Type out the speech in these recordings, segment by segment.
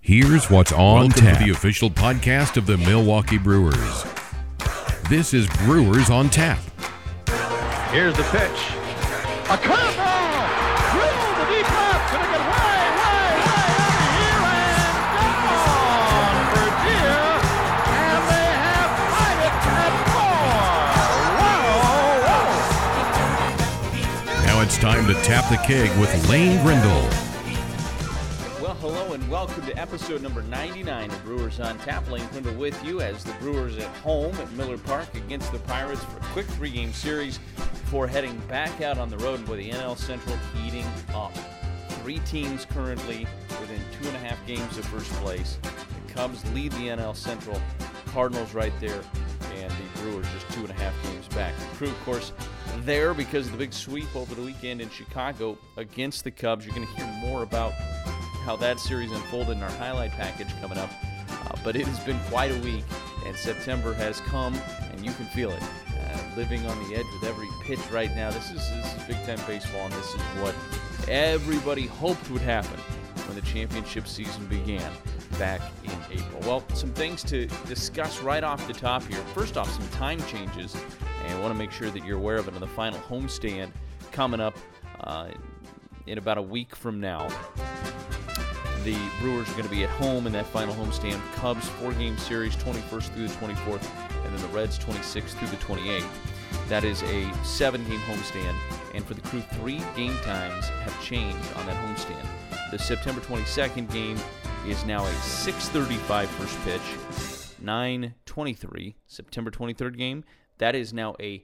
Here's what's on Welcome tap. to the official podcast of the Milwaukee Brewers. This is Brewers on Tap. Here's the pitch. A curveball! Through the deep left. Gonna get way out of here and gone for deer. And they have tied it at 4. Wow! Now it's time to tap the keg with Lane Grindle. Well, hello and welcome to episode number 99 of Brewers on Tap. Lane Grindle with you as the Brewers at home at Miller Park against the Pirates for a quick three-game series before heading back out on the road where the NL Central heating up. Three teams currently within 2.5 games of first place. The Cubs lead the NL Central, Cardinals right there, and the Brewers just 2.5 games back. The Crew, of course, there because of the big sweep over the weekend in Chicago against the Cubs. You're going to hear more about how that series unfolded in our highlight package coming up. But it has been quite a week, and September has come, and you can feel it. Living on the edge with every pitch right now. This is big-time baseball, and this is what everybody hoped would happen when the championship season began back in April. Well, some things to discuss right off the top here. First off, some time changes, and I want to make sure that you're aware of it on the final homestand coming up in about a week from now. The Brewers are going to be at home in that final homestand. Cubs, 4-game series, 21st through the 24th, and then the Reds, 26th through the 28th. That is a 7-game homestand, and for the Crew, 3 game times have changed on that homestand. The September 22nd game is now a 6:35 first pitch, 9:23. September 23rd game, that is now a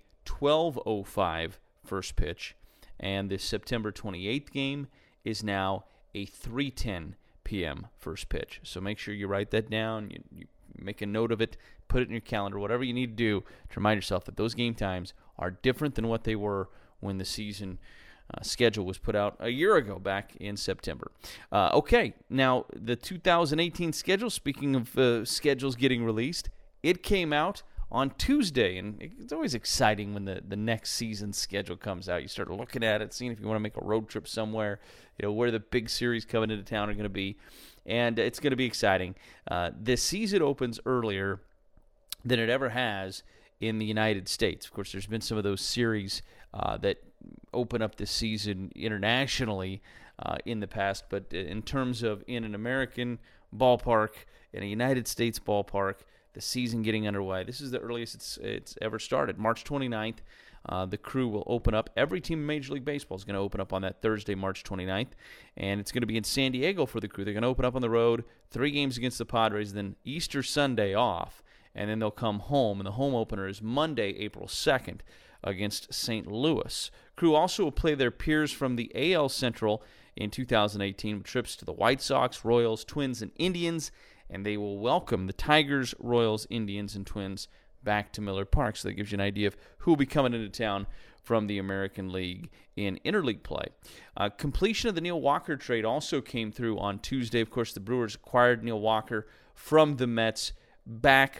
12:05 first pitch, and the September 28th game is now a 3:10 p.m. first pitch. So make sure you write that down, you make a note of it, put it in your calendar, whatever you need to do to remind yourself that those game times are different than what they were when the season schedule was put out a year ago back in September. Okay, now the 2018 schedule, speaking of schedules getting released, it came out on Tuesday, and it's always exciting when the next season's schedule comes out. You start looking at it, seeing if you want to make a road trip somewhere, where the big series coming into town are going to be, and it's going to be exciting. This season opens earlier than it ever has in the United States. Of course, there's been some of those series that open up this season internationally in the past, but in terms of in an American ballpark, in a United States ballpark, the season getting underway. This is the earliest it's ever started. March 29th, the Crew will open up. Every team in Major League Baseball is going to open up on that Thursday, March 29th, and it's going to be in San Diego for the Crew. They're going to open up on the road, 3 games against the Padres, then Easter Sunday off, and then they'll come home, and the home opener is Monday, April 2nd, against St. Louis. Crew also will play their peers from the AL Central in 2018 with trips to the White Sox, Royals, Twins, and Indians, and they will welcome the Tigers, Royals, Indians, and Twins back to Miller Park. So that gives you an idea of who will be coming into town from the American League in interleague play. Completion of the Neil Walker trade also came through on Tuesday. Of course, the Brewers acquired Neil Walker from the Mets back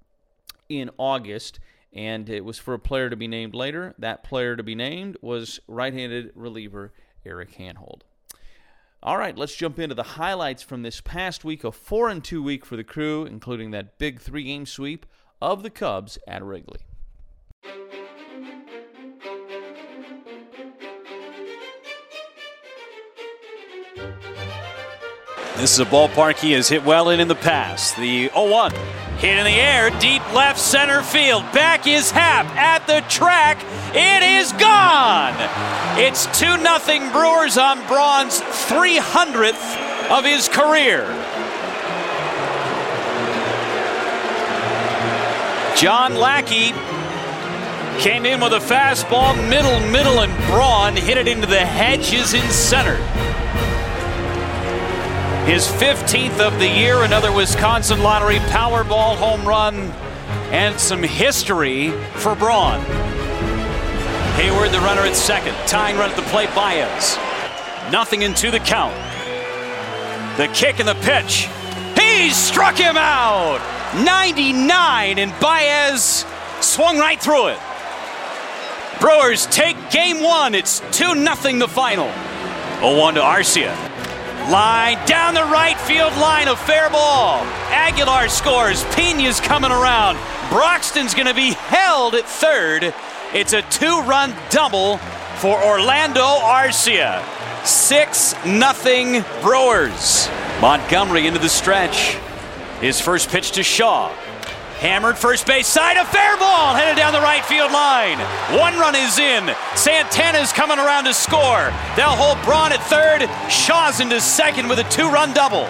in August, and it was for a player to be named later. That player to be named was right-handed reliever Eric Hanhold. All right, let's jump into the highlights from this past week, a 4-2 week for the Crew, including that big 3-game sweep of the Cubs at Wrigley. This is a ballpark he has hit well in the past. The 0-1 hit in the air, deep left center field. Back is Happ at the track. It is gone. It's 2-0 Brewers on Braun's 300th of his career. John Lackey came in with a fastball, middle, and Braun hit it into the hedges in center. His 15th of the year, another Wisconsin Lottery Powerball home run, and some history for Braun. Hayward, the runner at second. Tying run at the plate, Baez. 0-2 the count. The kick and the pitch. He struck him out! 99, and Baez swung right through it. Brewers take game 1. It's 2-0 the final. 0-1 to Arcia. Line down the right field line, a fair ball. Aguilar scores. Pena's coming around. Broxton's going to be held at third. It's a 2-run double for Orlando Arcia. 6-0 Brewers. Montgomery into the stretch. His first pitch to Shaw. Hammered first base side, a fair ball headed down the right field line. 1 run is in. Santana's coming around to score. They'll hold Braun at third. Shaw's into second with a 2-run double.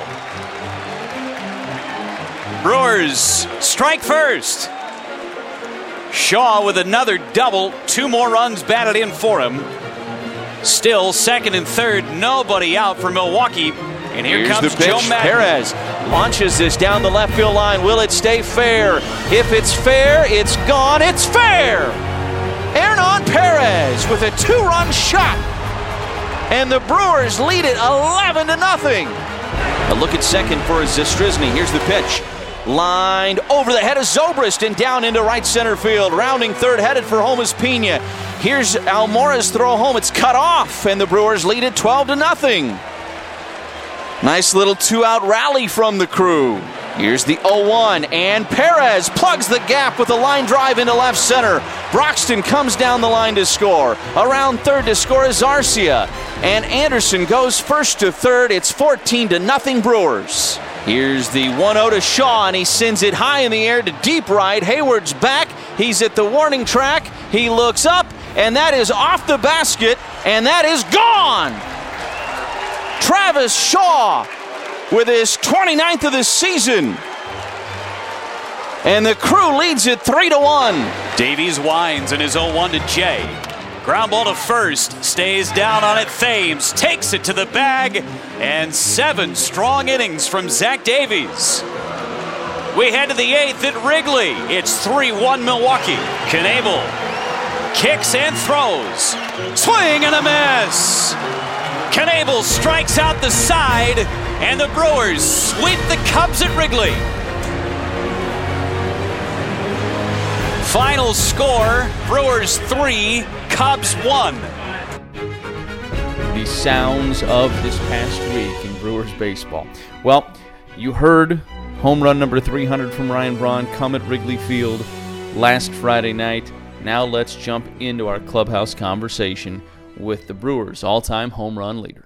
Brewers strike first. Shaw with another double. 2 more runs batted in for him. Still second and third, nobody out for Milwaukee. And here's comes the pitch. Joe Madden. Perez launches this down the left field line. Will it stay fair? If it's fair, it's gone. It's fair. Hernan Perez with a 2-run shot. And the Brewers lead it 11-0. A look at second for Zastryzny. Here's the pitch. Lined over the head of Zobrist and down into right center field. Rounding third, headed for home is Pena. Here's Almora's throw home. It's cut off, and the Brewers lead it 12-0. Nice little 2-out rally from the crew. Here's the 0-1, and Perez plugs the gap with a line drive into left center. Broxton comes down the line to score. Around third to score is Arcia. And Anderson goes first to third. It's 14-0 Brewers. Here's the 1-0 to Shaw, and he sends it high in the air to deep right. Hayward's back. He's at the warning track. He looks up, and that is off the basket, and that is gone. Travis Shaw with his 29th of the season. And the crew leads it 3-1. Davies winds in his 0-1 to Jay. Ground ball to first, stays down on it. Thames takes it to the bag, and 7 strong innings from Zach Davies. We head to the 8th at Wrigley. It's 3-1 Milwaukee. Knebel kicks and throws. Swing and a miss. Knebel strikes out the side, and the Brewers sweep the Cubs at Wrigley. Final score, Brewers 3, Cubs 1. The sounds of this past week in Brewers baseball. Well, you heard home run number 300 from Ryan Braun come at Wrigley Field last Friday night. Now let's jump into our clubhouse conversation with the Brewers' all-time home run leader.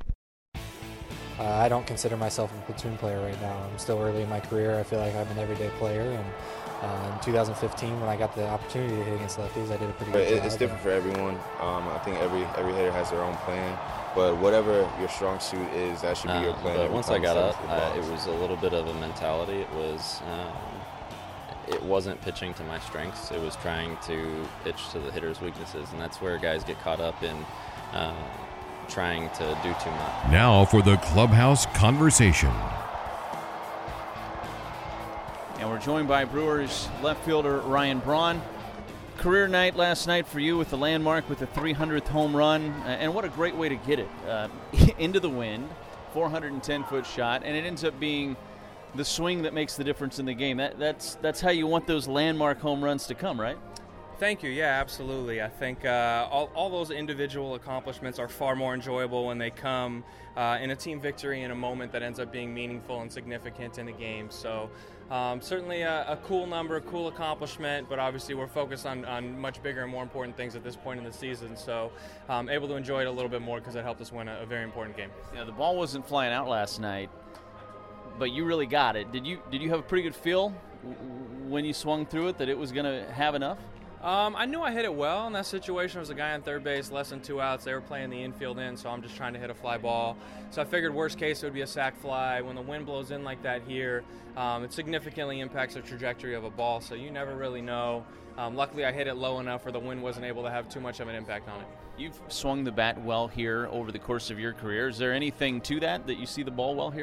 I don't consider myself a platoon player right now. I'm still early in my career. I feel like I'm an everyday player, and in 2015, when I got the opportunity to hit against lefties, I did a pretty good job. It's different for everyone. I think every hitter has their own plan, but whatever your strong suit is, that should be your plan. But once I got up, it was a little bit of a mentality. It wasn't pitching to my strengths. It was trying to pitch to the hitter's weaknesses, and that's where guys get caught up in trying to do too much. Now for the clubhouse conversation. And we're joined by Brewers left fielder Ryan Braun. Career night last night for you with the landmark with the 300th home run, and what a great way to get it into the wind, 410-foot shot, and it ends up being the swing that makes the difference in the game. That's how you want those landmark home runs to come, right? Thank you. Yeah, absolutely. I think all those individual accomplishments are far more enjoyable when they come in a team victory in a moment that ends up being meaningful and significant in the game. So certainly a cool number, a cool accomplishment, but obviously we're focused on much bigger and more important things at this point in the season. So able to enjoy it a little bit more because it helped us win a very important game. Yeah, the ball wasn't flying out last night, but you really got it. Did you have a pretty good feel when you swung through it that it was going to have enough? I knew I hit it well in that situation. There was a guy on third base, less than 2 outs. They were playing the infield in, so I'm just trying to hit a fly ball. So I figured worst case it would be a sac fly. When the wind blows in like that here, it significantly impacts the trajectory of a ball, so you never really know. Luckily I hit it low enough where the wind wasn't able to have too much of an impact on it. You've swung the bat well here over the course of your career. Is there anything to that you see the ball well here?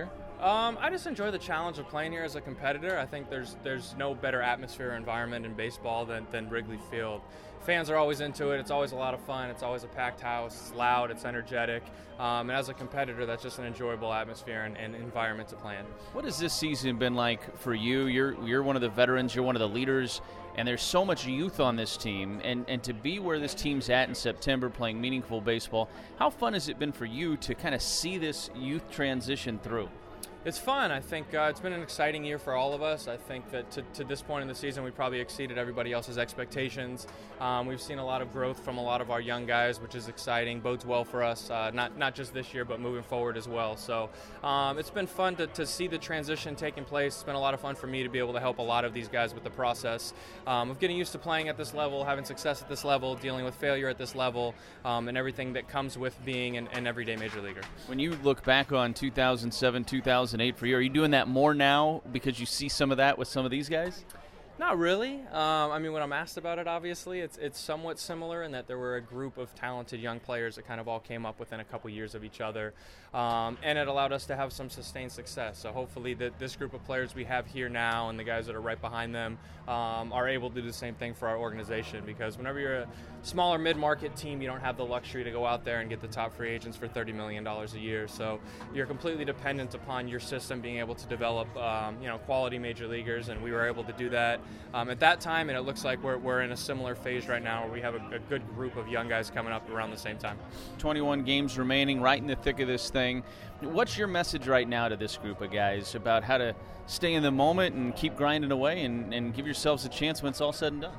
I just enjoy the challenge of playing here as a competitor. I think there's no better atmosphere or environment in baseball than Wrigley Field. Fans are always into it. It's always a lot of fun. It's always a packed house. It's loud. It's energetic. And as a competitor, that's just an enjoyable atmosphere and environment to play in. What has this season been like for you? You're one of the veterans. You're one of the leaders. And there's so much youth on this team. And to be where this team's at in September playing meaningful baseball, how fun has it been for you to kind of see this youth transition through? It's fun. I think it's been an exciting year for all of us. I think that to this point in the season, we probably exceeded everybody else's expectations. We've seen a lot of growth from a lot of our young guys, which is exciting, bodes well for us, not just this year, but moving forward as well. So it's been fun to see the transition taking place. It's been a lot of fun for me to be able to help a lot of these guys with the process of getting used to playing at this level, having success at this level, dealing with failure at this level, and everything that comes with being an everyday major leaguer. When you look back on 2007, 2008 for you, are you doing that more now because you see some of that with some of these guys? Not really. I mean, when I'm asked about it, obviously, it's somewhat similar in that there were a group of talented young players that kind of all came up within a couple years of each other, and it allowed us to have some sustained success. So hopefully this group of players we have here now and the guys that are right behind them are able to do the same thing for our organization, because whenever you're a smaller mid-market team, you don't have the luxury to go out there and get the top free agents for $30 million a year. So you're completely dependent upon your system being able to develop quality major leaguers, and we were able to do that at that time, and it looks like we're in a similar phase right now where we have a good group of young guys coming up around the same time. 21 games remaining, right in the thick of this thing. What's your message right now to this group of guys about how to stay in the moment and keep grinding away and give yourselves a chance when it's all said and done?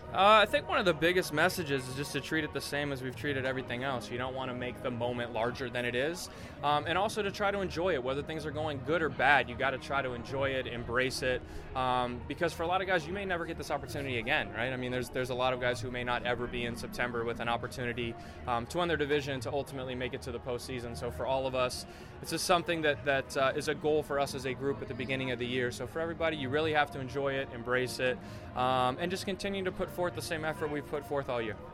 I think one of the biggest messages is just to treat it the same as we've treated everything else. You don't want to make the moment larger than it is, and also to try to enjoy it. Whether things are going good or bad, you got to try to enjoy it, embrace it, because for a lot of guys, you may never get this opportunity again, right? I mean, there's a lot of guys who may not ever be in September with an opportunity to win their division, to ultimately make it to the postseason. So for all of us, it's just something that is a goal for us as a group at the beginning of the year. So for everybody, you really have to enjoy it, embrace it, and just continue to put forth the same effort we've put forth all year.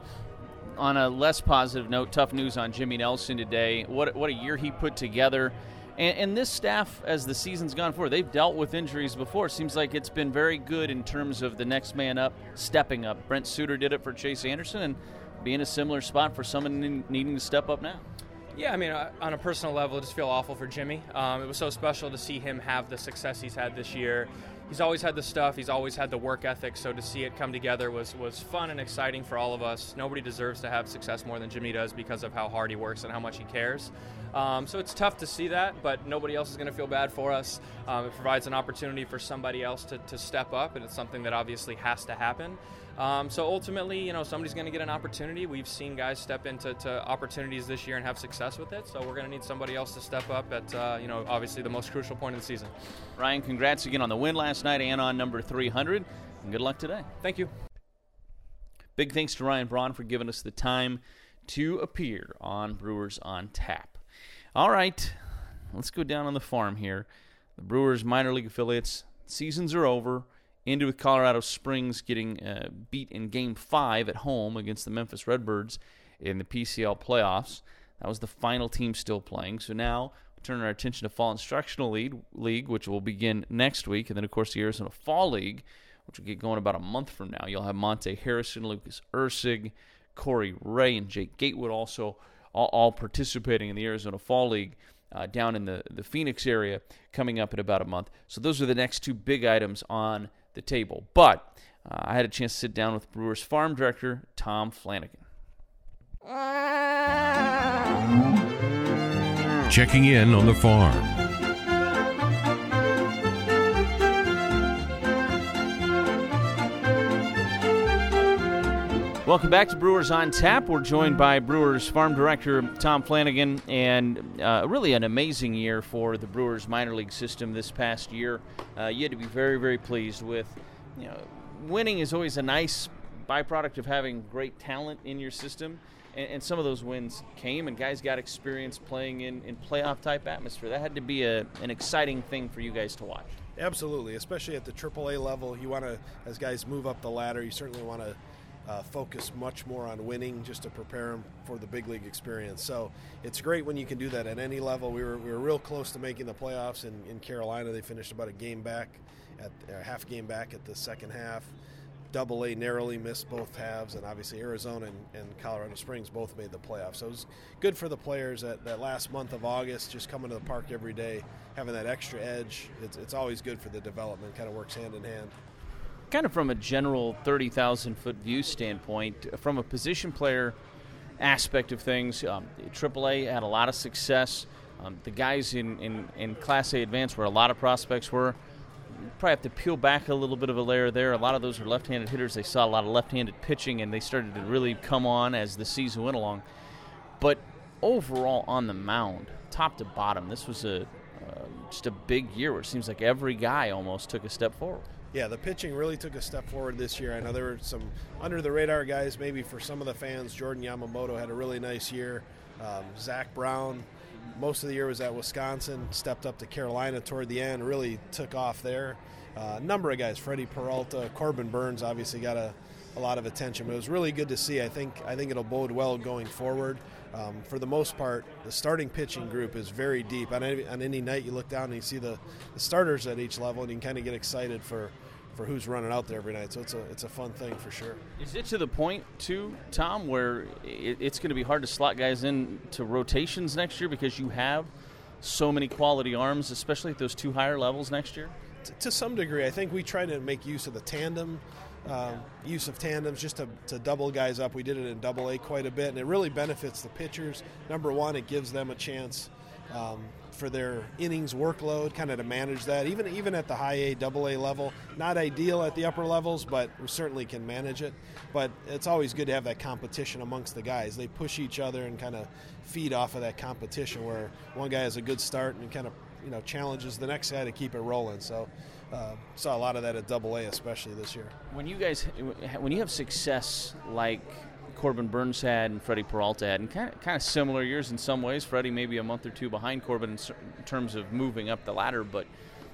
On a less positive note, tough news on Jimmy Nelson today. What a year he put together. And this staff, as the season's gone forward, they've dealt with injuries before. Seems like it's been very good in terms of the next man up, stepping up. Brent Suter did it for Chase Anderson, and be in a similar spot for someone needing to step up now. Yeah, I mean, on a personal level, I just feel awful for Jimmy. It was so special to see him have the success he's had this year. He's always had the stuff. He's always had the work ethic. So to see it come together was fun and exciting for all of us. Nobody deserves to have success more than Jimmy does because of how hard he works and how much he cares. So it's tough to see that, but nobody else is going to feel bad for us. It provides an opportunity for somebody else to step up, and it's something that obviously has to happen. So ultimately, somebody's going to get an opportunity. We've seen guys step into opportunities this year and have success with it. So we're going to need somebody else to step up at, obviously the most crucial point of the season. Ryan, congrats again on the win last night and on number 300. And good luck today. Thank you. Big thanks to Ryan Braun for giving us the time to appear on Brewers on Tap. All right, let's go down on the farm here. The Brewers minor league affiliates, seasons are over. Ended with Colorado Springs getting beat in Game 5 at home against the Memphis Redbirds in the PCL playoffs. That was the final team still playing. So now we'll turn our attention to Fall Instructional League, which will begin next week. And then, of course, the Arizona Fall League, which will get going about a month from now. You'll have Monte Harrison, Lucas Ursig, Corey Ray, and Jake Gatewood also all participating in the Arizona Fall League down in the Phoenix area coming up in about a month. So those are the next two big items on the table. But I had a chance to sit down with Brewers farm director Tom Flanagan. Checking in on the farm. Welcome back to Brewers on Tap. We're joined by Brewers farm director Tom Flanagan, and really an amazing year for the Brewers minor league system this past year. You had to be very, very pleased with, winning is always a nice byproduct of having great talent in your system, and some of those wins came, and guys got experience playing in playoff-type atmosphere. That had to be an exciting thing for you guys to watch. Absolutely, especially at the AAA level. You want to, as guys move up the ladder, you certainly want to focus much more on winning just to prepare them for the big league experience. So it's great when you can do that at any level. We were real close to making the playoffs in Carolina. They finished about half game back at the second half. Double-A narrowly missed both halves, and obviously Arizona and Colorado Springs both made the playoffs. So it was good for the players that last month of August, just coming to the park every day, having that extra edge. It's always good for the development, kind of works hand in hand. Kind of from a general 30,000-foot view standpoint, from a position player aspect of things, AAA had a lot of success. The guys in Class A Advance, where a lot of prospects were, you probably have to peel back a little bit of a layer there. A lot of those are left-handed hitters. They saw a lot of left-handed pitching, and they started to really come on as the season went along. But overall on the mound, top to bottom, this was just a big year where it seems like every guy almost took a step forward. Yeah, the pitching really took a step forward this year. I know there were some under-the-radar guys, maybe for some of the fans. Jordan Yamamoto had a really nice year. Zach Brown, most of the year was at Wisconsin, stepped up to Carolina toward the end, really took off there. A number of guys, Freddie Peralta, Corbin Burns obviously got a lot of attention. But it was really good to see. I think it'll bode well going forward. For the most part, the starting pitching group is very deep. On any night you look down and you see the starters at each level, and you can kind of get excited for who's running out there every night. So it's a fun thing for sure. Is it to the point, too, Tom, where it's going to be hard to slot guys into rotations next year because you have so many quality arms, especially at those two higher levels next year? To some degree. I think we try to make use of the tandem, use of tandems just to double guys up. We did it in Double-A quite a bit, and it really benefits the pitchers. Number one, it gives them a chance for their innings workload, kind of to manage that, even at the high A, Double-A level. Not ideal at the upper levels, but we certainly can manage it. But it's always good to have that competition amongst the guys. They push each other and kind of feed off of that competition where one guy has a good start and kind of challenges the next guy to keep it rolling. So saw a lot of that at Double-A, especially this year. When you have success like Corbin Burns had and Freddie Peralta had, and kind of similar years in some ways. Freddie maybe a month or two behind Corbin in terms of moving up the ladder, but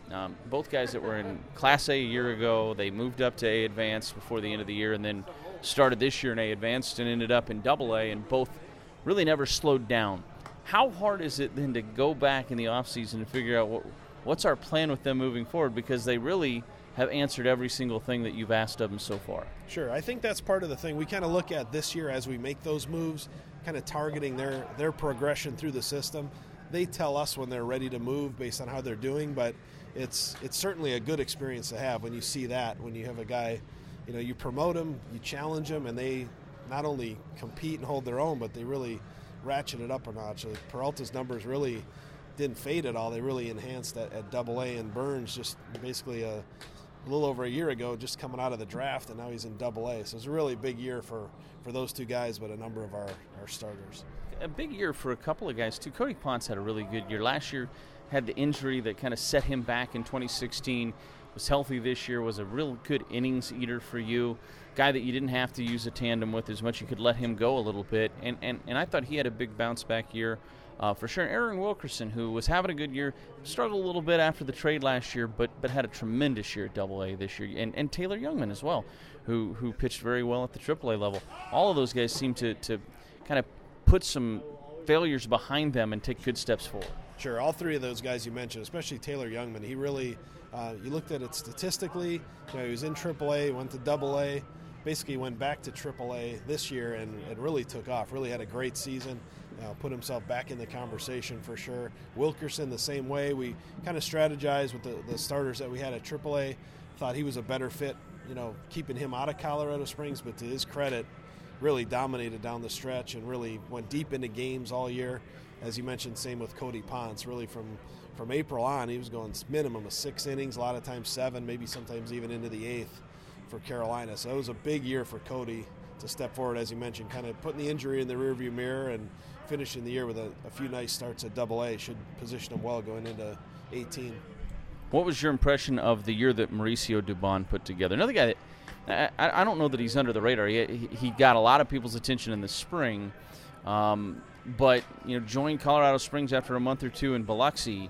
both guys that were in Class A year ago, they moved up to A Advanced before the end of the year and then started this year in A Advanced and ended up in Double-A, and both really never slowed down. How hard is it then to go back in the offseason and figure out what's our plan with them moving forward, because they really have answered every single thing that you've asked of them so far? Sure. I think that's part of the thing. We kind of look at this year as we make those moves, kind of targeting their progression through the system. They tell us when they're ready to move based on how they're doing, but it's certainly a good experience to have when you see that, when you have a guy, you promote them, you challenge them, and they not only compete and hold their own, but they really ratchet it up a notch. Peralta's numbers really didn't fade at all. They really enhanced at Double-A, and Burns just basically a little over a year ago, just coming out of the draft, and now he's in Double-A. So it's a really big year for those two guys, but a number of our starters. A big year for a couple of guys, too. Cody Ponce had a really good year. Last year had the injury that kind of set him back in 2016. Was healthy this year, was a real good innings eater for you. Guy that you didn't have to use a tandem with as much. You could let him go a little bit. And I thought he had a big bounce-back year. For sure. Aaron Wilkerson, who was having a good year, struggled a little bit after the trade last year, but had a tremendous year at Double-A this year. And Taylor Youngman as well, who pitched very well at the Triple-A level. All of those guys seem to kind of put some failures behind them and take good steps forward. Sure. All three of those guys you mentioned, especially Taylor Youngman, he really, you looked at it statistically, he was in Triple-A, went to Double-A, basically went back to Triple-A this year and it really took off, really had a great season. Put himself back in the conversation for sure. Wilkerson the same way. We kind of strategized with the starters that we had at AAA. Thought he was a better fit, keeping him out of Colorado Springs, but to his credit, really dominated down the stretch and really went deep into games all year. As you mentioned, same with Cody Ponce. Really from April on, he was going minimum of 6 innings, a lot of times 7, maybe sometimes even into the 8th for Carolina. So it was a big year for Cody to step forward, as you mentioned, kind of putting the injury in the rearview mirror and finishing the year with a few nice starts at Double-A should position him well going into 18. What was your impression of the year that Mauricio Dubon put together? Another guy that I don't know that he's under the radar. He got a lot of people's attention in the spring, but joined Colorado Springs after a month or two in Biloxi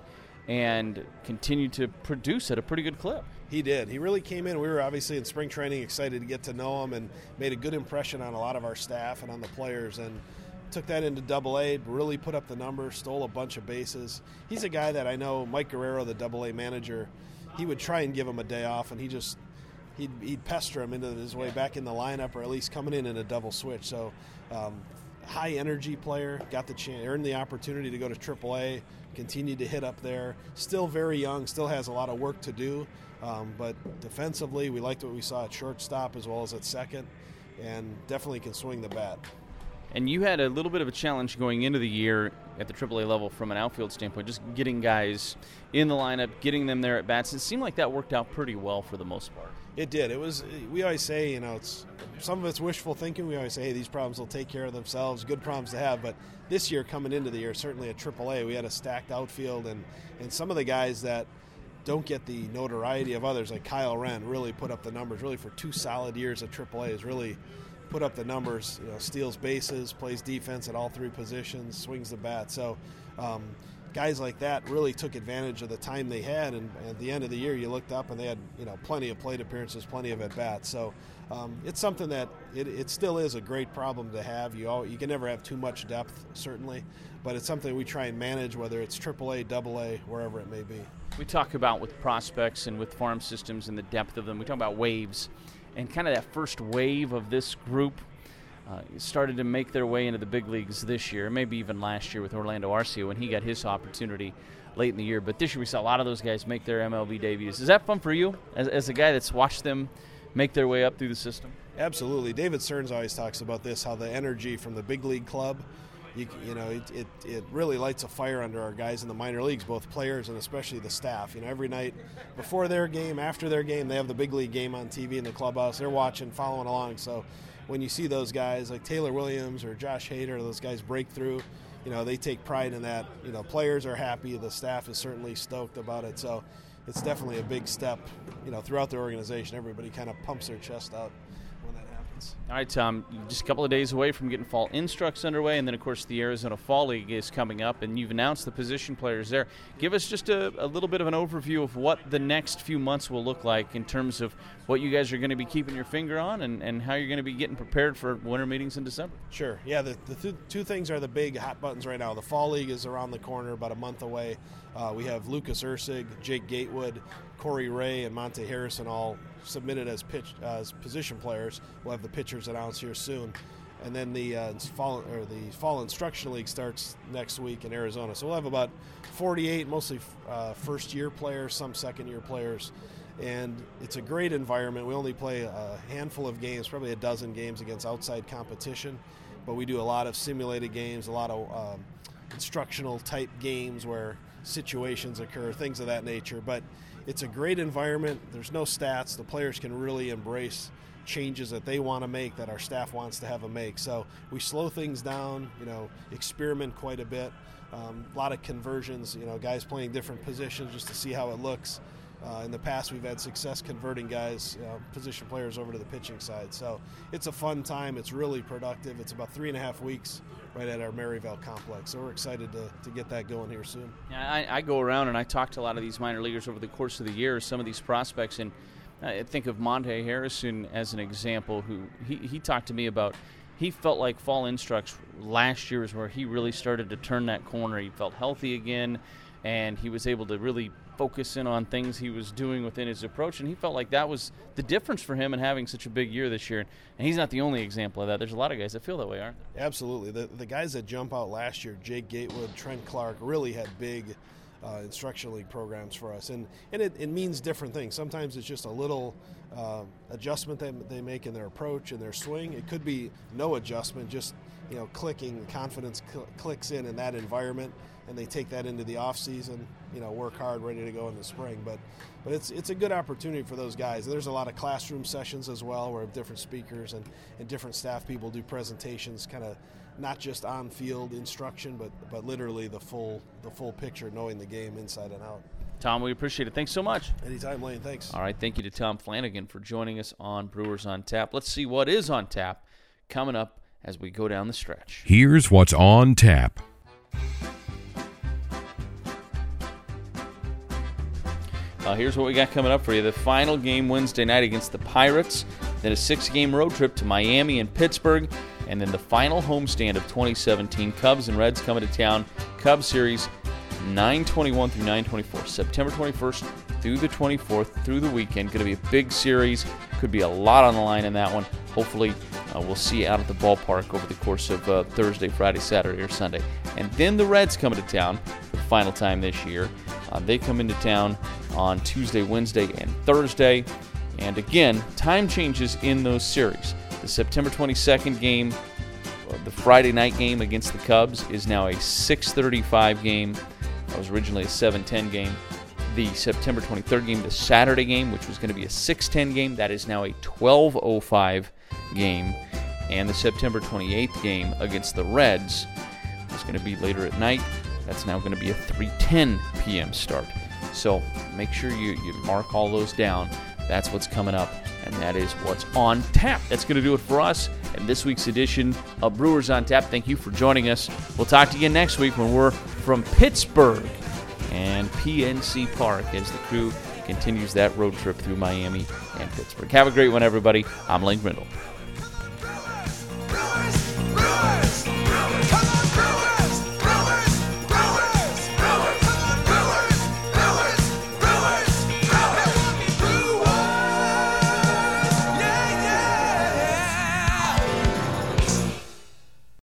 and continued to produce at a pretty good clip. He did. He really came in. We were obviously in spring training excited to get to know him and made a good impression on a lot of our staff and on the players, and took that into AA, really put up the numbers, stole a bunch of bases. He's a guy that I know, Mike Guerrero, the AA manager, he would try and give him a day off, and he'd pester him into his way back in the lineup, or at least coming in a double switch. So high energy player, got the chance, earned the opportunity to go to AAA, continued to hit up there. Still very young, still has a lot of work to do, but defensively we liked what we saw at shortstop as well as at second, and definitely can swing the bat. And you had a little bit of a challenge going into the year at the AAA level from an outfield standpoint, just getting guys in the lineup, getting them there at bats. It seemed like that worked out pretty well for the most part. It did. We always say, it's some of it's wishful thinking. We always say, hey, these problems will take care of themselves, good problems to have. But this year, coming into the year, certainly at AAA, we had a stacked outfield, and some of the guys that don't get the notoriety of others, like Kyle Wren, really put up the numbers. Really, for 2 solid years at AAA, has really put up the numbers. Steals bases, plays defense at all 3 positions, swings the bat. So guys like that really took advantage of the time they had, and at the end of the year you looked up and they had plenty of plate appearances, plenty of at-bats. So it's something that it still is a great problem to have. You can never have too much depth, certainly, but it's something we try and manage, whether it's AAA, AA, wherever it may be. We talk about with prospects and with farm systems and the depth of them, we talk about waves, and kind of that first wave of this group started to make their way into the big leagues this year, maybe even last year with Orlando Arcia when he got his opportunity late in the year. But this year we saw a lot of those guys make their MLB debuts. Is that fun for you as a guy that's watched them make their way up through the system? Absolutely. David Stearns always talks about this, how the energy from the big league club, it really lights a fire under our guys in the minor leagues, both players and especially the staff. Every night before their game, after their game, they have the big league game on TV in the clubhouse. They're watching, following along. So when you see those guys like Taylor Williams or Josh Hader, those guys break through, they take pride in that. Players are happy. The staff is certainly stoked about it. So it's definitely a big step, throughout the organization. Everybody kind of pumps their chest out when that happens. All right, Tom, just a couple of days away from getting fall instructs underway, and then, of course, the Arizona Fall League is coming up, and you've announced the position players there. Give us just a little bit of an overview of what the next few months will look like in terms of what you guys are going to be keeping your finger on and how you're going to be getting prepared for winter meetings in December. Sure. Yeah, the 2 things are the big hot buttons right now. The Fall League is around the corner, about a month away. We have Lucas Ursig, Jake Gatewood, Corey Ray, and Monte Harrison all submitted as position players. We'll have the pitchers announced here soon. And then the Fall Instruction League starts next week in Arizona. So we'll have about 48, mostly first-year players, some second-year players. And it's a great environment. We only play a handful of games, probably a dozen games against outside competition. But we do a lot of simulated games, a lot of instructional-type games where situations occur, things of that nature. But it's a great environment. There's no stats. The players can really embrace changes that they want to make, that our staff wants to have them make. So we slow things down, experiment quite a bit. A lot of conversions, guys playing different positions just to see how it looks. In the past, we've had success converting guys, position players, over to the pitching side. So it's a fun time. It's really productive. It's about 3.5 weeks right at our Maryvale complex. So we're excited to get that going here soon. Yeah, I go around and I talk to a lot of these minor leaguers over the course of the year, some of these prospects, and I think of Monte Harrison as an example, who he talked to me about. He felt like Fall Instructs last year is where he really started to turn that corner. He felt healthy again, and he was able to really focus in on things he was doing within his approach, and he felt like that was the difference for him in having such a big year this year. And he's not the only example of that. There's a lot of guys that feel that way, aren't there? Absolutely. The guys that jump out last year, Jake Gatewood, Trent Clark, really had big instruction league programs for us, and it means different things. Sometimes it's just a little adjustment that they make in their approach and their swing. It could be no adjustment, just clicking, confidence clicks in that environment, and they take that into the off season, work hard, ready to go in the spring. But it's a good opportunity for those guys. There's a lot of classroom sessions as well, where different speakers and different staff people do presentations, kind of not just on-field instruction, but literally the full picture, knowing the game inside and out. Tom, we appreciate it. Thanks so much. Anytime, Lane. Thanks. All right, thank you to Tom Flanagan for joining us on Brewers on Tap. Let's see what is on tap coming up as we go down the stretch. Here's what's on tap. Here's what we got coming up for you. The final game Wednesday night against the Pirates, then a 6-game road trip to Miami and Pittsburgh, and then the final homestand of 2017. Cubs and Reds coming to town. Cubs series 9/21 through 9/24. September 21st through the 24th, through the weekend. Going to be a big series. Could be a lot on the line in that one. Hopefully, we'll see you out at the ballpark over the course of Thursday, Friday, Saturday, or Sunday. And then the Reds coming to town for the final time this year. They come into town on Tuesday, Wednesday, and Thursday. And again, time changes in those series. The September 22nd game, the Friday night game against the Cubs, is now a 6:35 game. That was originally a 7:10 game. The September 23rd game, the Saturday game, which was going to be a 6:10 game, that is now a 12:05 game. And the September 28th game against the Reds is going to be later at night. That's now going to be a 3:10 p.m. start. So make sure you mark all those down. That's what's coming up, and that is what's on tap. That's going to do it for us in this week's edition of Brewers on Tap. Thank you for joining us. We'll talk to you next week when we're from Pittsburgh and PNC Park as the crew continues that road trip through Miami and Pittsburgh. Have a great one, everybody. I'm Link Brindle.